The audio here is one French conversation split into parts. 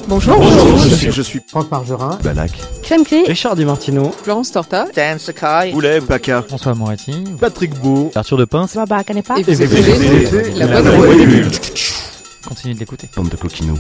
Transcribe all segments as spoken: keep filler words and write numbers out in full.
Bonjour. Bonjour, je suis, je suis Franck Margerin, Balak, Clem Clé, Richard Di Martino, Florence Torta, Dan Sakai, Boulet, Baka, François Moretti, Patrick Beau, Arthur de Pince. Baba Canepa, Et et vous vous écoutez écoutez La La Bonne Bonne Voix Voix des des Bulles. Continuez de l'écouter. bande de coquinous.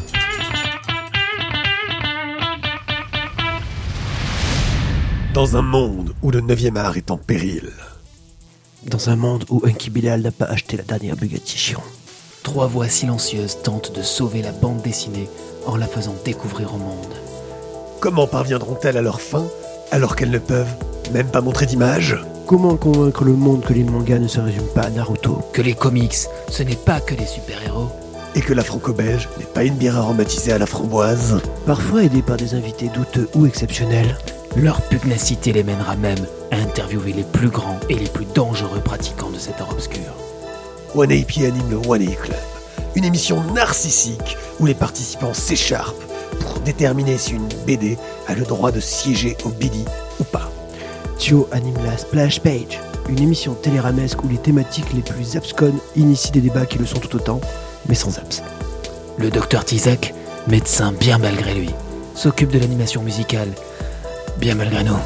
Dans un monde où le neuvième art est en péril. Dans un monde où Unky Bilal n'a pas acheté la dernière Bugatti Chiron. Trois voix silencieuses tentent de sauver la bande dessinée en la faisant découvrir au monde. Comment parviendront-elles à leur fin alors qu'elles ne peuvent même pas montrer d'image ? Comment convaincre le monde que les mangas ne se résument pas à Naruto ? Que les comics, ce n'est pas que des super-héros. Et que la franco-belge n'est pas une bière aromatisée à la framboise ? Parfois aidés par des invités douteux ou exceptionnels. Leur pugnacité les mènera même à interviewer les plus grands et les plus dangereux pratiquants de cet art obscur. One A P anime le One A Club, une émission narcissique où les participants s'écharpent pour déterminer si une B D a le droit de siéger au B D ou pas. Thio anime la Splash Page, une émission téléramesque où les thématiques les plus absconnes initient des débats qui le sont tout autant, mais sans abs. Le docteur Tizak, médecin bien malgré lui, s'occupe de l'animation musicale, bien malgré nous.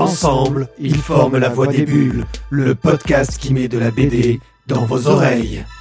Ensemble, ils forment la Voix des Bulles, le podcast qui met de la B D dans vos oreilles.